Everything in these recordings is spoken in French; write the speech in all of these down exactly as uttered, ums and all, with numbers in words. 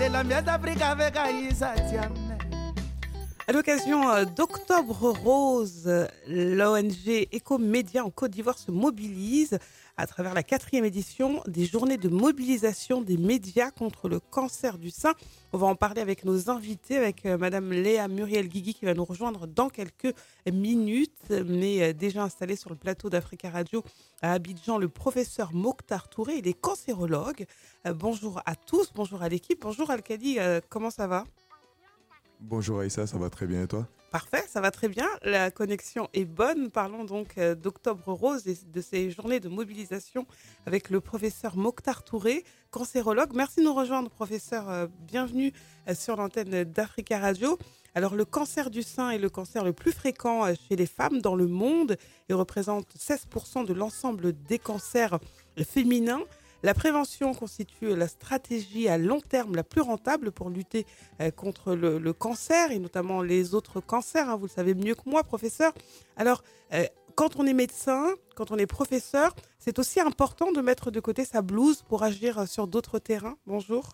À l'occasion euh, d'Octobre Rose, euh, l'O N G Ecomédia en Côte d'Ivoire se mobilise à travers la quatrième édition des journées de mobilisation des médias contre le cancer du sein. On va en parler avec nos invités, avec euh, Madame Léa Muriel Guigui qui va nous rejoindre dans quelques minutes, mais euh, déjà installé sur le plateau d'Africa Radio à Abidjan, le professeur Mokhtar Touré, il est cancérologue. Euh, bonjour à tous, bonjour à l'équipe, bonjour Alkali, euh, comment ça va ? Bonjour Aïssa, ça va très bien et toi ? Parfait, ça va très bien. La connexion est bonne. Parlons donc euh, d'Octobre Rose et de ces journées de mobilisation avec le professeur Mokhtar Touré, cancérologue. Merci de nous rejoindre, professeur. Euh, bienvenue euh, sur l'antenne d'Africa Radio. Alors, le cancer du sein est le cancer le plus fréquent euh, chez les femmes dans le monde. Il représente seize pour cent de l'ensemble des cancers euh, féminins. La prévention constitue la stratégie à long terme la plus rentable pour lutter euh, contre le, le cancer et notamment les autres cancers. Hein, vous le savez mieux que moi, professeur. Alors, euh, quand on est médecin, quand on est professeur, c'est aussi important de mettre de côté sa blouse pour agir sur d'autres terrains. Bonjour.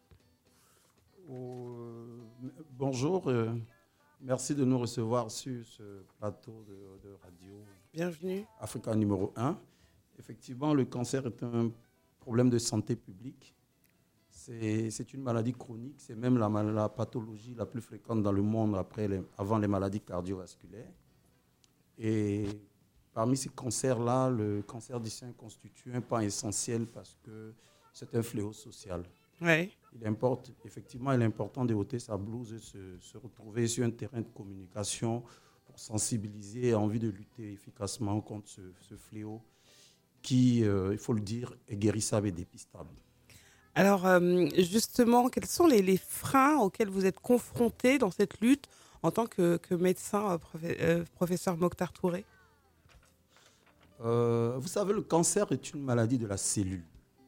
Euh, bonjour. Euh, merci de nous recevoir sur ce plateau de, de radio. Bienvenue. Africa numéro un. Effectivement, le cancer est un problème de santé publique. C'est, c'est une maladie chronique, c'est même la, la pathologie la plus fréquente dans le monde après les, avant les maladies cardiovasculaires. Et parmi ces cancers-là, le cancer du sein constitue un pan essentiel parce que c'est un fléau social. Ouais. Il importe, effectivement, il est important de ôter sa blouse et se, se retrouver sur un terrain de communication pour sensibiliser et envie de lutter efficacement contre ce, ce fléau qui, euh, il faut le dire, est guérissable et dépistable. Alors, euh, justement, quels sont les, les freins auxquels vous êtes confrontés dans cette lutte en tant que, que médecin, euh, profé, euh, professeur Mokhtar Touré ? euh, Vous savez, le cancer est une maladie de la cellule.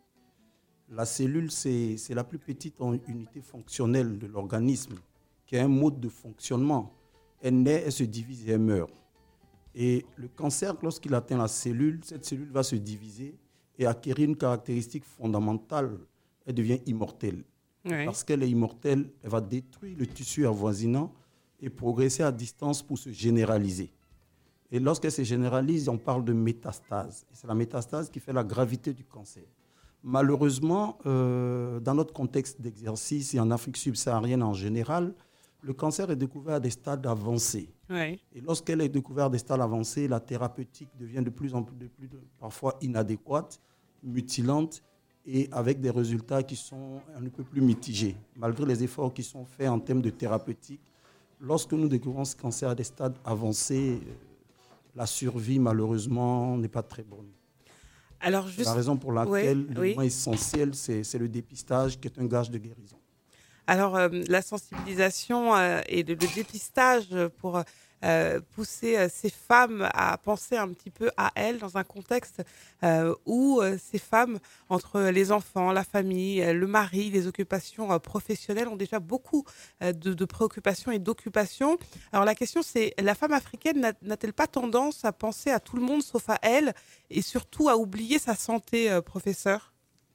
La cellule, c'est, c'est la plus petite unité fonctionnelle de l'organisme, qui a un mode de fonctionnement. Elle naît, elle se divise et elle meurt. Et le cancer, lorsqu'il atteint la cellule, cette cellule va se diviser et acquérir une caractéristique fondamentale. Elle devient immortelle. Oui. Parce qu'elle est immortelle, elle va détruire le tissu avoisinant et progresser à distance pour se généraliser. Et lorsqu'elle se généralise, on parle de métastase. Et c'est la métastase qui fait la gravité du cancer. Malheureusement, euh, dans notre contexte d'exercice et en Afrique subsaharienne en général, le cancer est découvert à des stades avancés. Oui. Et lorsqu'elle est découverte à des stades avancés, la thérapeutique devient de plus en plus, de plus de, parfois inadéquate, mutilante et avec des résultats qui sont un peu plus mitigés. Malgré les efforts qui sont faits en termes de thérapeutique, lorsque nous découvrons ce cancer à des stades avancés, la survie, malheureusement, n'est pas très bonne. Alors, juste... C'est la raison pour laquelle oui, l'élément oui. essentiel, c'est, c'est le dépistage qui est un gage de guérison. Alors, euh, la sensibilisation euh, et le, le dépistage pour euh, pousser euh, ces femmes à penser un petit peu à elles dans un contexte euh, où euh, ces femmes, entre les enfants, la famille, euh, le mari, les occupations euh, professionnelles, ont déjà beaucoup euh, de, de préoccupations et d'occupations. Alors, la question, c'est, la femme africaine n'a, n'a-t-elle pas tendance à penser à tout le monde sauf à elle et surtout à oublier sa santé, euh, professeur ?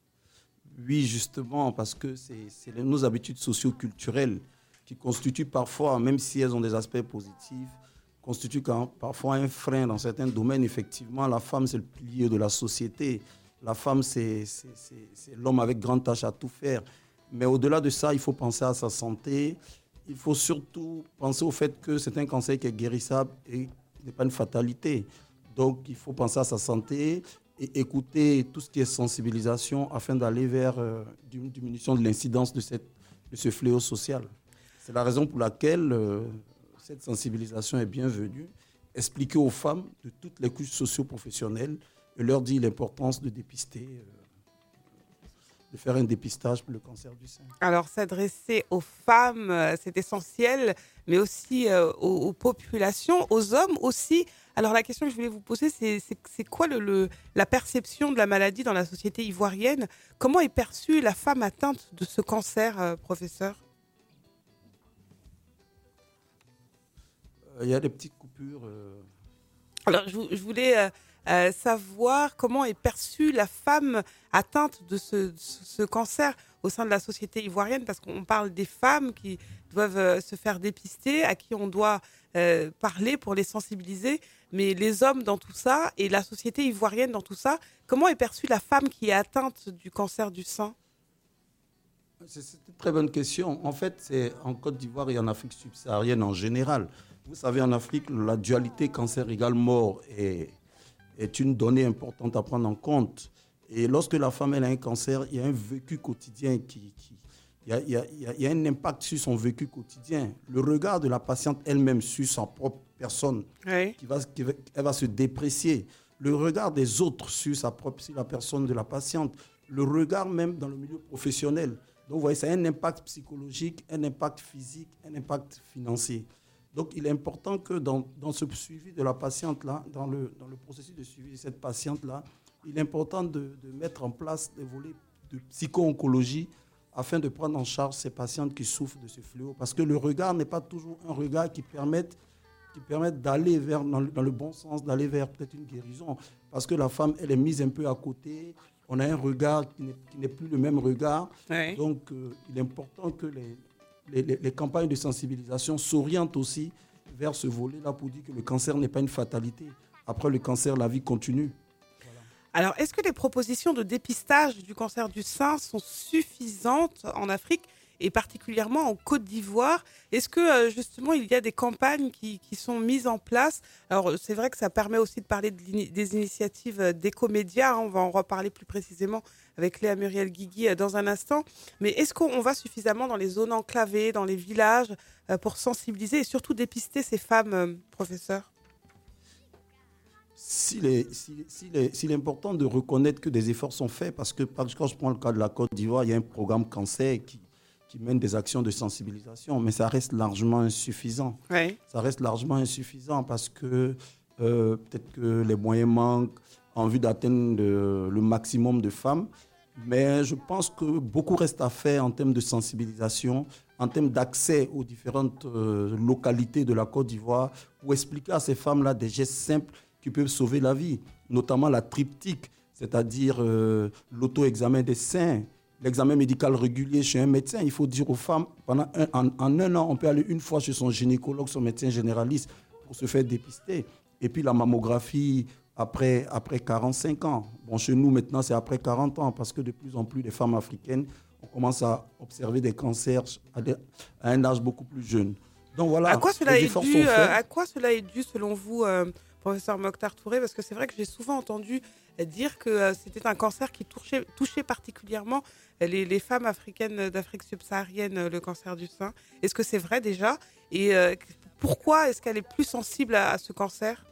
Oui, justement, parce que c'est, c'est nos habitudes socio-culturelles qui constituent parfois, même si elles ont des aspects positifs, constituent quand, parfois un frein dans certains domaines. Effectivement, la femme, c'est le pilier de la société. La femme, c'est, c'est, c'est, c'est l'homme avec grande tâche à tout faire. Mais au-delà de ça, il faut penser à sa santé. Il faut surtout penser au fait que c'est un cancer qui est guérissable et n'est pas une fatalité. Donc, il faut penser à sa santé et écouter tout ce qui est sensibilisation afin d'aller vers euh, une diminution de l'incidence de, cette, de ce fléau social. C'est la raison pour laquelle euh, cette sensibilisation est bienvenue. Expliquer aux femmes de toutes les couches socio-professionnelles et leur dire l'importance de dépister, euh, de faire un dépistage pour le cancer du sein. Alors, s'adresser aux femmes, euh, c'est essentiel, mais aussi euh, aux, aux populations, aux hommes aussi. Alors, la question que je voulais vous poser, c'est, c'est, c'est quoi le, le, la perception de la maladie dans la société ivoirienne ? Comment est perçue la femme atteinte de ce cancer, euh, professeur ? Il y a des petites coupures. Euh... Alors, je, je voulais euh, euh, savoir comment est perçue la femme atteinte de ce, ce, ce cancer au sein de la société ivoirienne, parce qu'on parle des femmes qui doivent euh, se faire dépister, à qui on doit euh, parler pour les sensibiliser, mais les hommes dans tout ça et la société ivoirienne dans tout ça, comment est perçue la femme qui est atteinte du cancer du sein? C'est une très bonne question. En fait, c'est en Côte d'Ivoire et en Afrique subsaharienne en général. Vous savez, en Afrique, la dualité cancer égale mort est, est une donnée importante à prendre en compte. Et lorsque la femme elle a un cancer, il y a un vécu quotidien qui... qui il, y a, il, y a, il y a un impact sur son vécu quotidien. Le regard de la patiente elle-même sur sa propre personne, Oui. qui va, qui va, elle va se déprécier. Le regard des autres sur, sa propre, sur la personne de la patiente. Le regard même dans le milieu professionnel. Donc, vous voyez, ça a un impact psychologique, un impact physique, un impact financier. Donc, il est important que dans, dans ce suivi de la patiente-là, dans le, dans le processus de suivi de cette patiente-là, il est important de, de mettre en place des volets de psycho-oncologie afin de prendre en charge ces patientes qui souffrent de ce fléau. Parce que le regard n'est pas toujours un regard qui permette, qui permette d'aller vers, dans le, dans le bon sens, d'aller vers peut-être une guérison. Parce que la femme, elle est mise un peu à côté. On a un regard qui n'est, qui n'est plus le même regard. Oui. Donc, euh, il est important que les, les, les campagnes de sensibilisation s'orientent aussi vers ce volet-là pour dire que le cancer n'est pas une fatalité. Après le cancer, la vie continue. Voilà. Alors, est-ce que les propositions de dépistage du cancer du sein sont suffisantes en Afrique et particulièrement en Côte d'Ivoire? Est-ce que euh, justement il y a des campagnes qui, qui sont mises en place? Alors c'est vrai que ça permet aussi de parler de des initiatives d'écomédias, hein, on va en reparler plus précisément avec Léa Muriel Guigui dans un instant, mais est-ce qu'on va suffisamment dans les zones enclavées, dans les villages, euh, pour sensibiliser et surtout dépister ces femmes, euh, professeur? S'il est, s'il, s'il est, s'il est important de reconnaître que des efforts sont faits, parce que quand je prends le cas de la Côte d'Ivoire, il y a un programme cancer qui qui mène des actions de sensibilisation, mais ça reste largement insuffisant. Oui. Ça reste largement insuffisant parce que euh, peut-être que les moyens manquent en vue d'atteindre le, le maximum de femmes, mais je pense que beaucoup reste à faire en termes de sensibilisation, en termes d'accès aux différentes euh, localités de la Côte d'Ivoire pour expliquer à ces femmes-là des gestes simples qui peuvent sauver la vie, notamment la triptyque, c'est-à-dire euh, l'auto-examen des seins, l'examen médical régulier chez un médecin. Il faut dire aux femmes, pendant un, en, en un an, on peut aller une fois chez son gynécologue, son médecin généraliste, pour se faire dépister. Et puis la mammographie après, après quarante-cinq ans. Bon, chez nous, maintenant, c'est après quarante ans, parce que de plus en plus, les femmes africaines, on commence à observer des cancers à, des, à un âge beaucoup plus jeune. Donc voilà, à quoi cela les est efforts dû, sont faits. euh, à quoi cela est dû, selon vous, euh, professeur Mokhtar Touré? Parce que c'est vrai que j'ai souvent entendu dire que euh, c'était un cancer qui touchait, touchait particulièrement les, les femmes africaines d'Afrique subsaharienne, le cancer du sein. Est-ce que c'est vrai déjà? Et euh, pourquoi est-ce qu'elle est plus sensible à, à ce cancer?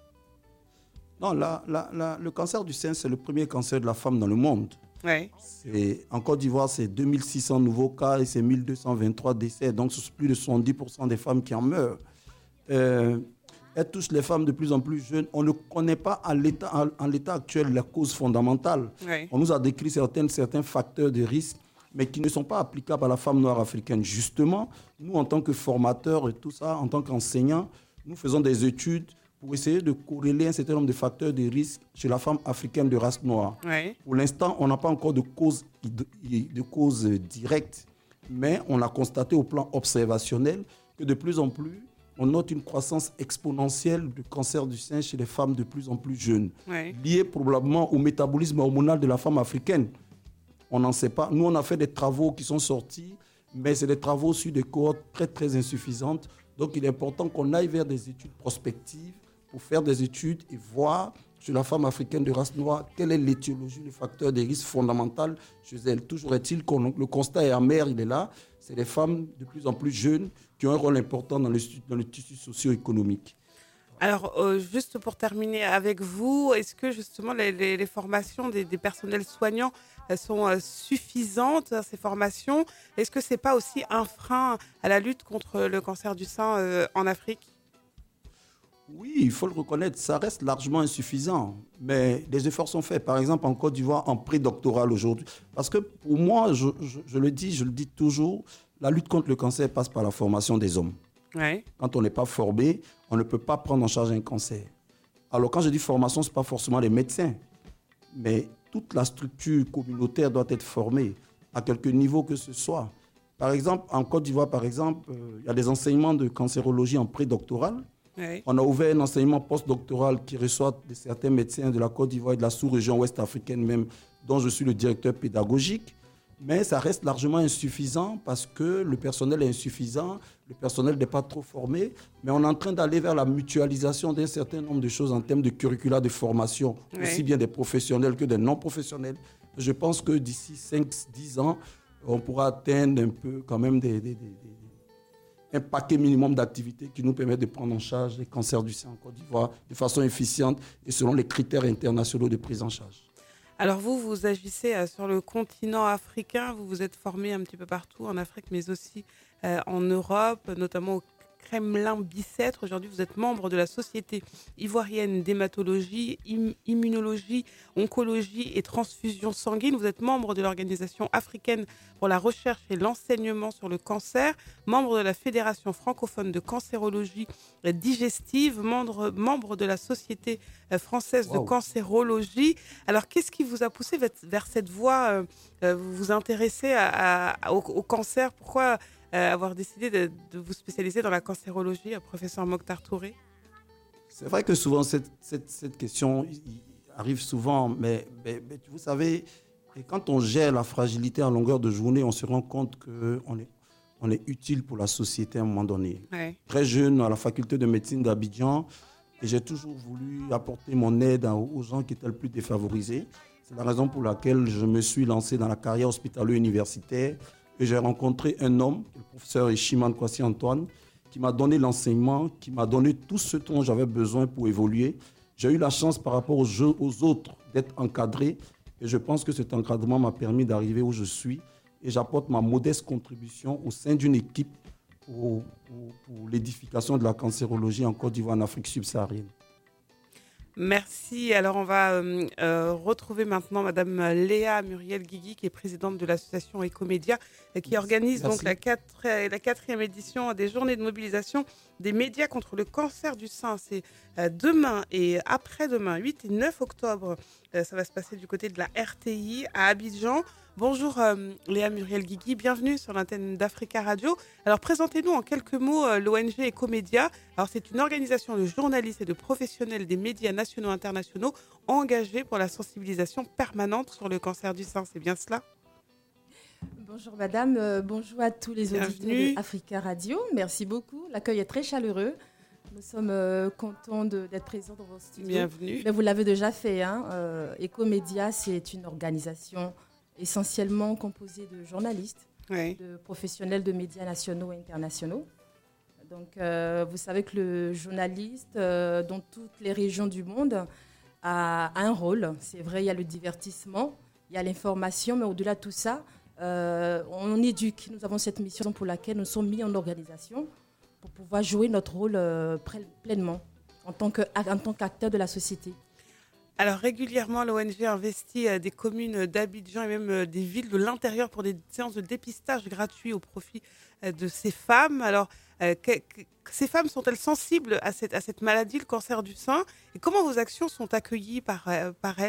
Non, la, la, la, le cancer du sein, c'est le premier cancer de la femme dans le monde. Ouais. C'est, en Côte d'Ivoire, c'est deux mille six cents nouveaux cas et c'est mille deux cent vingt-trois décès. Donc, c'est plus de soixante-dix pour cent des femmes qui en meurent. Euh, elle touche les femmes de plus en plus jeunes. On ne connaît pas en l'état, en, en l'état actuel la cause fondamentale. Ouais. On nous a décrit certains, certains facteurs de risque, mais qui ne sont pas applicables à la femme noire africaine. Justement, nous, en tant que formateurs et tout ça, en tant qu'enseignants, nous faisons des études pour essayer de corréler un certain nombre de facteurs de risque chez la femme africaine de race noire. Ouais. Pour l'instant, on n'a pas encore de cause, de cause directe, mais on a constaté au plan observationnel que de plus en plus, on note une croissance exponentielle du cancer du sein chez les femmes de plus en plus jeunes, ouais. liée probablement au métabolisme hormonal de la femme africaine. On n'en sait pas. Nous, on a fait des travaux qui sont sortis, mais c'est des travaux sur des cohortes très, très insuffisantes. Donc, il est important qu'on aille vers des études prospectives pour faire des études et voir chez la femme africaine de race noire quelle est l'étiologie, le facteur de risque fondamental chez elle. Toujours est-il que le constat est amer, il est là. C'est les femmes de plus en plus jeunes qui ont un rôle important dans le, dans le tissu socio-économique. Alors, euh, juste pour terminer avec vous, est-ce que justement les, les, les formations des, des personnels soignants elles sont euh, suffisantes, ces formations? Est-ce que ce n'est pas aussi un frein à la lutte contre le cancer du sein euh, en Afrique? Oui, il faut le reconnaître, ça reste largement insuffisant, mais des efforts sont faits. Par exemple, en Côte d'Ivoire, en prédoctoral aujourd'hui. Parce que pour moi, je, je, je le dis, je le dis toujours, la lutte contre le cancer passe par la formation des hommes. Ouais. Quand on n'est pas formé, on ne peut pas prendre en charge un cancer. Alors, quand je dis formation, ce n'est pas forcément les médecins, mais toute la structure communautaire doit être formée. à quelque niveau que ce soit. Par exemple, en Côte d'Ivoire, par exemple, euh, il y a des enseignements de cancérologie en prédoctoral. Oui. On a ouvert un enseignement postdoctoral qui reçoit de certains médecins de la Côte d'Ivoire et de la sous-région ouest africaine même, dont je suis le directeur pédagogique. Mais ça reste largement insuffisant parce que le personnel est insuffisant, le personnel n'est pas trop formé, mais on est en train d'aller vers la mutualisation d'un certain nombre de choses en termes de curricula de formation, oui. aussi bien des professionnels que des non-professionnels. Je pense que d'ici cinq à dix ans, on pourra atteindre un peu quand même des, des, des, des, un paquet minimum d'activités qui nous permet de prendre en charge les cancers du sein en Côte d'Ivoire de façon efficiente et selon les critères internationaux de prise en charge. Alors vous, vous agissez euh, sur le continent africain, vous vous êtes formé un petit peu partout en Afrique, mais aussi euh, en Europe, notamment au Kremlin-Bicêtre. Aujourd'hui, vous êtes membre de la Société ivoirienne d'hématologie, im- immunologie, oncologie et transfusion sanguine. Vous êtes membre de l'Organisation africaine pour la recherche et l'enseignement sur le cancer, membre de la Fédération francophone de cancérologie digestive, membre, membre de la Société française wow. de cancérologie. Alors, qu'est-ce qui vous a poussé vers cette voie euh, Vous vous intéressez à, à, au, au cancer. Pourquoi euh, avoir décidé de, de vous spécialiser dans la cancérologie, professeur Mokhtar Touré? C'est vrai que souvent, cette, cette, cette question arrive souvent, mais, mais, mais vous savez, et quand on gère la fragilité en longueur de journée, on se rend compte qu'on est, on est utile pour la société à un moment donné. Ouais. Très jeune, à la faculté de médecine d'Abidjan, et j'ai toujours voulu apporter mon aide aux gens qui étaient le plus défavorisés. C'est la raison pour laquelle je me suis lancé dans la carrière hospitalo-universitaire et j'ai rencontré un homme, le professeur Ishiman Kwasi Antoine, qui m'a donné l'enseignement, qui m'a donné tout ce dont j'avais besoin pour évoluer. J'ai eu la chance par rapport aux, jeux, aux autres d'être encadré et je pense que cet encadrement m'a permis d'arriver où je suis et j'apporte ma modeste contribution au sein d'une équipe pour, pour, pour l'édification de la cancérologie en Côte d'Ivoire, en Afrique subsaharienne. Merci. Alors, on va euh, euh, retrouver maintenant Madame Léa Muriel Guigui, qui est présidente de l'association Ecomédia, et qui organise Merci. donc la, quatre, la quatrième édition des journées de mobilisation des médias contre le cancer du sein. C'est euh, demain et après-demain, huit et neuf octobre. Euh, ça va se passer du côté de la R T I à Abidjan. Bonjour euh, Léa Muriel Guigui, bienvenue sur l'antenne d'Africa Radio. Alors présentez-nous en quelques mots euh, l'O N G Ecomédia. Alors c'est une organisation de journalistes et de professionnels des médias nationaux et internationaux engagés pour la sensibilisation permanente sur le cancer du sein. C'est bien cela ? Bonjour madame, euh, bonjour à tous les auditeurs d'Africa Radio. Merci beaucoup, l'accueil est très chaleureux. Nous sommes euh, contents de, d'être présents dans vos studios. Bienvenue. Mais vous l'avez déjà fait, hein, euh, Ecomédia, c'est une organisation essentiellement composé de journalistes, oui. de professionnels de médias nationaux et internationaux. Donc, euh, vous savez que le journaliste, euh, dans toutes les régions du monde, a, a un rôle. C'est vrai, il y a le divertissement, il y a l'information, mais au-delà de tout ça, euh, on éduque. Nous avons cette mission pour laquelle nous sommes mis en organisation pour pouvoir jouer notre rôle euh, pleinement en tant que, en tant qu'acteur de la société. Alors régulièrement, l'O N G investit euh, des communes d'Abidjan et même euh, des villes de l'intérieur pour des séances de dépistage gratuits au profit euh, de ces femmes. Alors, euh, que, que, ces femmes sont-elles sensibles à cette, à cette maladie, le cancer du sein ? Et comment vos actions sont accueillies par, euh, par elles ?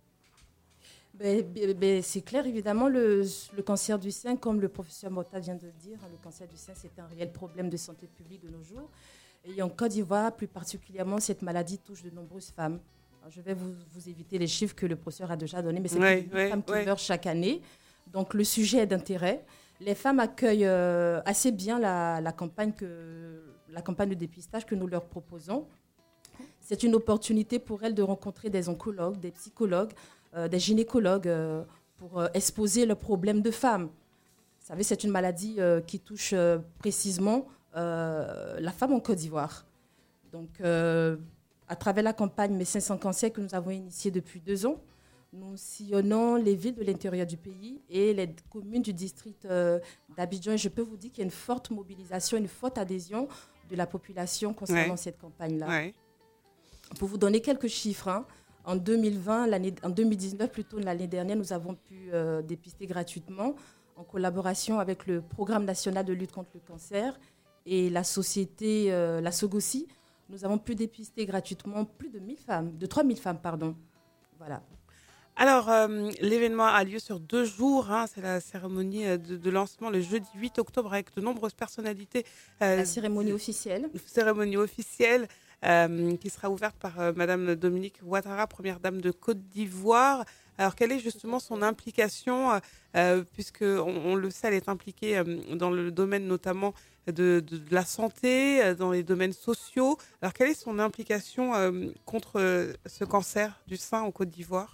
ben, ben, c'est clair, évidemment, le, le cancer du sein, comme le professeur Mota vient de le dire, le cancer du sein, c'est un réel problème de santé publique de nos jours. Et en Côte d'Ivoire, plus particulièrement, cette maladie touche de nombreuses femmes. Alors, je vais vous, vous éviter les chiffres que le professeur a déjà donnés, mais c'est ouais, une ouais, femme qui ouais. meurt chaque année. Donc, le sujet est d'intérêt. Les femmes accueillent euh, assez bien la, la, campagne que, la campagne de dépistage que nous leur proposons. C'est une opportunité pour elles de rencontrer des oncologues, des psychologues, euh, des gynécologues euh, pour euh, exposer leurs problèmes de femmes. Vous savez, c'est une maladie euh, qui touche euh, précisément euh, la femme en Côte d'Ivoire. Donc, euh, à travers la campagne Médecins sans cancer que nous avons initiée depuis deux ans, nous sillonnons les villes de l'intérieur du pays et les communes du district euh, d'Abidjan. Et je peux vous dire qu'il y a une forte mobilisation, une forte adhésion de la population concernant ouais. cette campagne-là. Ouais. Pour vous donner quelques chiffres, hein, en deux mille vingt, l'année, en deux mille dix-neuf, plutôt l'année dernière, nous avons pu euh, dépister gratuitement en collaboration avec le Programme national de lutte contre le cancer et la société, euh, la Sogossi. Nous avons pu dépister gratuitement plus de mille femmes, de trois mille femmes, pardon. Voilà. Alors, euh, l'événement a lieu sur deux jours. Hein, c'est la cérémonie de, de lancement le jeudi huit octobre avec de nombreuses personnalités. Euh, la cérémonie officielle. Cérémonie officielle euh, qui sera ouverte par euh, Madame Dominique Ouattara, première dame de Côte d'Ivoire. Alors, quelle est justement son implication euh, puisque on, on le sait, elle est impliquée euh, dans le domaine notamment de, de, de la santé, euh, dans les domaines sociaux. Alors, quelle est son implication euh, contre euh, ce cancer du sein en Côte d'Ivoire?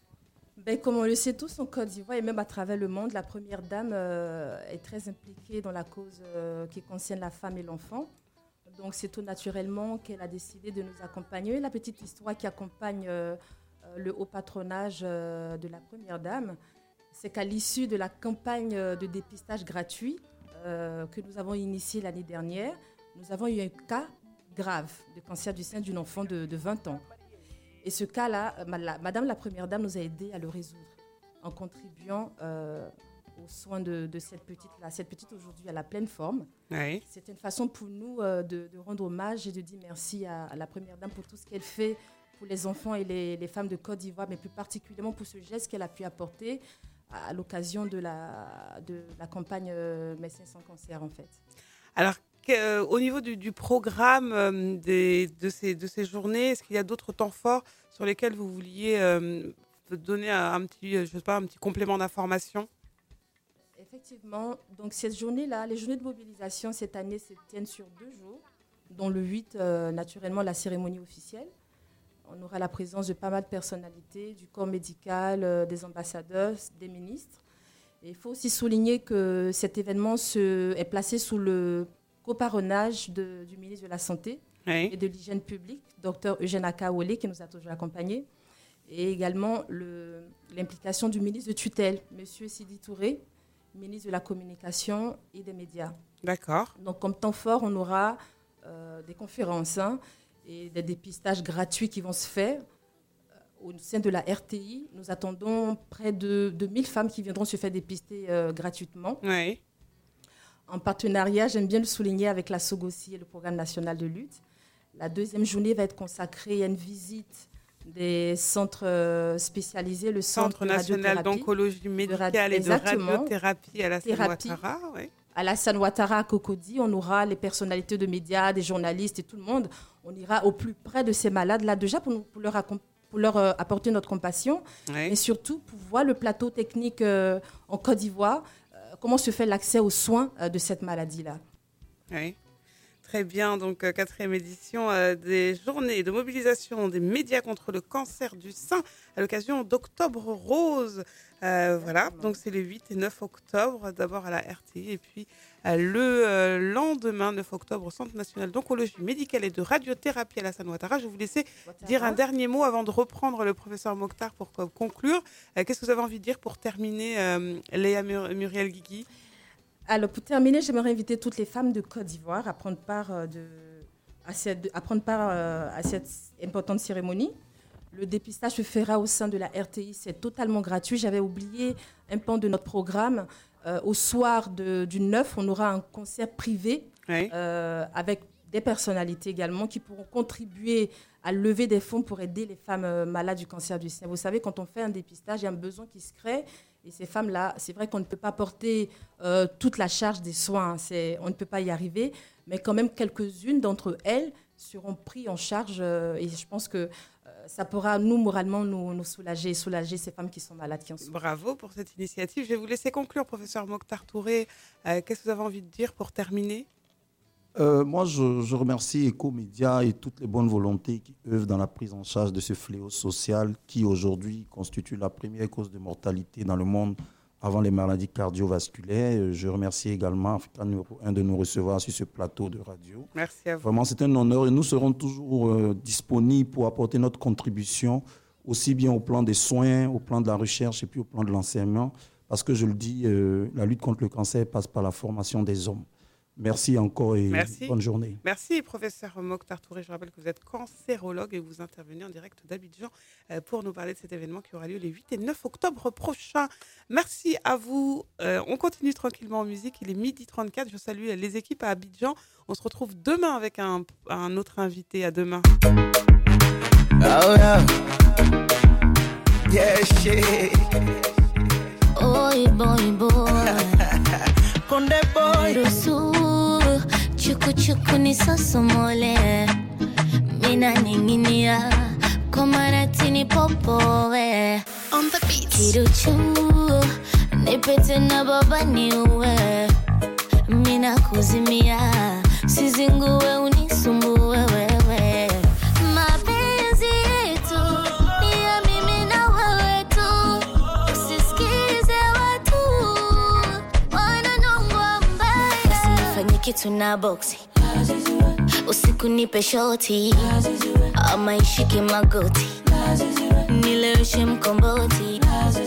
Ben, comme on le sait tous, en Côte d'Ivoire et même à travers le monde, la première dame euh, est très impliquée dans la cause euh, qui concerne la femme et l'enfant. Donc, c'est tout naturellement qu'elle a décidé de nous accompagner. La petite histoire qui accompagne euh, le haut patronage euh, de la première dame, c'est qu'à l'issue de la campagne de dépistage gratuit euh, que nous avons initiée l'année dernière, nous avons eu un cas grave de cancer du sein d'une enfant de, de vingt ans. Et ce cas-là, Madame la Première Dame nous a aidé à le résoudre en contribuant euh, aux soins de, de cette petite-là. Cette petite aujourd'hui à la pleine forme. Oui. C'est une façon pour nous euh, de, de rendre hommage et de dire merci à, à la Première Dame pour tout ce qu'elle fait pour les enfants et les, les femmes de Côte d'Ivoire, mais plus particulièrement pour ce geste qu'elle a pu apporter à, à l'occasion de la, de la campagne euh, Médecins sans cancer, en fait. Alors, Euh, au niveau du, du programme euh, des, de, ces, de ces journées, est-ce qu'il y a d'autres temps forts sur lesquels vous vouliez euh, donner un, un, petit, je sais pas, un petit complément d'information? Effectivement, donc cette journée-là, les journées de mobilisation cette année se tiennent sur deux jours, dont le huit, euh, naturellement, la cérémonie officielle. On aura la présence de pas mal de personnalités, du corps médical, euh, des ambassadeurs, des ministres. Et il faut aussi souligner que cet événement se, est placé sous le coparonnage de, du ministre de la Santé oui. et de l'Hygiène publique, docteur Eugène Akaolé, qui nous a toujours accompagnés, et également le, l'implication du ministre de tutelle, M. Sidi Touré, ministre de la Communication et des Médias. D'accord. Donc, comme temps fort, on aura euh, des conférences hein, et des dépistages gratuits qui vont se faire. Au sein de la R T I, nous attendons près de, de mille femmes qui viendront se faire dépister euh, gratuitement. Oui. En partenariat, j'aime bien le souligner avec la SOGOSI et le Programme national de lutte. La deuxième journée va être consacrée à une visite des centres spécialisés, le Centre, Centre national d'oncologie médicale et de radiothérapie à Alassane Ouattara. Oui. À Alassane Ouattara, à Cocody, on aura les personnalités de médias, des journalistes et tout le monde. On ira au plus près de ces malades-là, déjà pour, nous, pour leur, pour leur euh, apporter notre compassion, oui. mais surtout pour voir le plateau technique euh, en Côte d'Ivoire. Comment se fait l'accès aux soins euh, de cette maladie-là? Oui, très bien. Donc, euh, quatrième édition euh, des journées de mobilisation des médias contre le cancer du sein à l'occasion d'Octobre Rose. Euh, voilà, donc c'est le huit et neuf octobre, d'abord à la R T I et puis euh, le euh, lendemain, neuf octobre, au Centre national d'oncologie médicale et de radiothérapie à Alassane Ouattara. Je vais vous laisser Ouattara. dire un dernier mot avant de reprendre le professeur Mokhtar pour euh, conclure. Euh, qu'est-ce que vous avez envie de dire pour terminer, euh, Léa Mur- Muriel Guigui? Alors, pour terminer, j'aimerais inviter toutes les femmes de Côte d'Ivoire à prendre part, euh, de, à cette, à prendre part euh, à cette importante cérémonie. Le dépistage se fera au sein de la R T I, c'est totalement gratuit. J'avais oublié un pan de notre programme. Euh, au soir de, du neuf, on aura un concert privé oui. euh, avec des personnalités également qui pourront contribuer à lever des fonds pour aider les femmes euh, malades du cancer du sein. Vous savez, quand on fait un dépistage, il y a un besoin qui se crée. Et ces femmes-là, c'est vrai qu'on ne peut pas porter euh, toute la charge des soins. C'est, on ne peut pas y arriver. Mais quand même, quelques-unes d'entre elles seront prises en charge. Euh, et je pense que ça pourra, nous, moralement, nous, nous soulager, soulager ces femmes qui sont malades, qui en souffrent. Bravo pour cette initiative. Je vais vous laisser conclure, professeur Mokhtar Touré. Euh, qu'est-ce que vous avez envie de dire pour terminer? euh, Moi, je, je remercie Ecomédia et toutes les bonnes volontés qui œuvrent dans la prise en charge de ce fléau social qui, aujourd'hui, constitue la première cause de mortalité dans le monde avant les maladies cardiovasculaires. Je remercie également Africa Numéro un de nous recevoir sur ce plateau de radio. Merci à vous. Vraiment, c'est un honneur et nous serons toujours euh, disponibles pour apporter notre contribution, aussi bien au plan des soins, au plan de la recherche et puis au plan de l'enseignement. Parce que je le dis, euh, la lutte contre le cancer passe par la formation des hommes. Merci encore et Merci. bonne journée. Merci, professeur Mokhtar Touré. Je rappelle que vous êtes cancérologue et vous intervenez en direct d'Abidjan pour nous parler de cet événement qui aura lieu les huit et neuf octobre prochains. Merci à vous. Euh, on continue tranquillement en musique. Il est midi trente-quatre. Je salue les équipes à Abidjan. On se retrouve demain avec un, un autre invité. À demain. Oh yeah. Yeah, She. Oi boy boy. Konde boy. Rusu chuku chuku ni sosomole. Mina ninginia komaratini popoe. On the beat. Kiruchu nipete na baba niue. Mina kuzimia sizingue unisumbue wewe. Mapenzi yetu ni ya mimi na wewe tu. Usisikize watu wananongwa mbaya. Usinifanye kitu na boxi, usiku nipe shoti, ama ishike magoti, nileweshe mkomboti.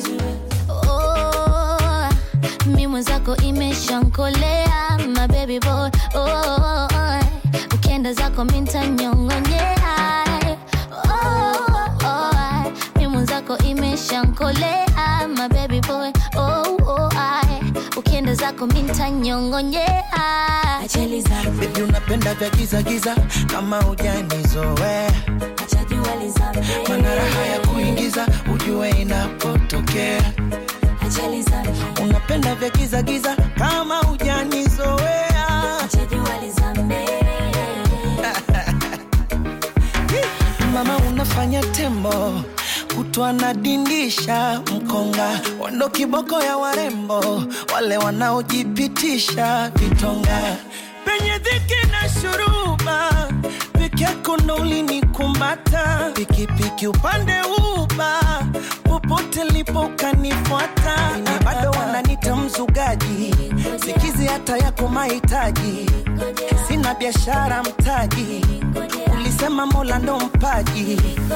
Oh, mi mwenzako imeshankolea, my baby boy. Oh, ukienda zako minta nyongonyea. Oh, oh, mi mwenzako imeshankolea, my baby boy. Oh, oh, ukienda zako minta nyongonyea. Acheli zangu Baby unapenda vya giza giza kama hujanizoea. acha jua lizame. Mana raha ya kuingiza ujue inapotokea. Acheli zangu Unapenda vya giza giza kama hujanizoea. acha jua lizame. Mama unafanya tembo kutwa na dindisha mkonga, wando kiboko ya warembo wale wanaojipitisha vitonga. Penye dhiki na shuruba peke yako ndo ulinikumbata. Pikipiki upande uba popote lipo kanifuata. Ni bado wananita mzugaji, sikizi hata yako mahitaji. Sina biashara mtaji, ulisema Mola ndo mpaji.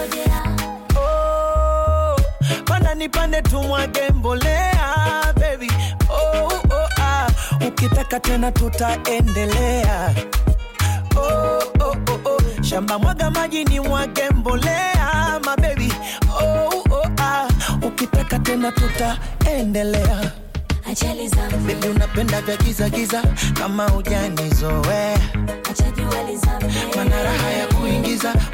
Oh, panda nipande tumwage mbolea baby. Oh, oh, ah, ukitaka tena tutaendelea. Oh, oh, oh, oh, shamba mwaga maji ni mwage mbolea my baby. Oh, oh, ah, ukitaka tena tutaendelea. Acheli zangu Baby unapenda vya giza giza kama hujanizoea. acha jua lizame. Mana raha ya kuingiza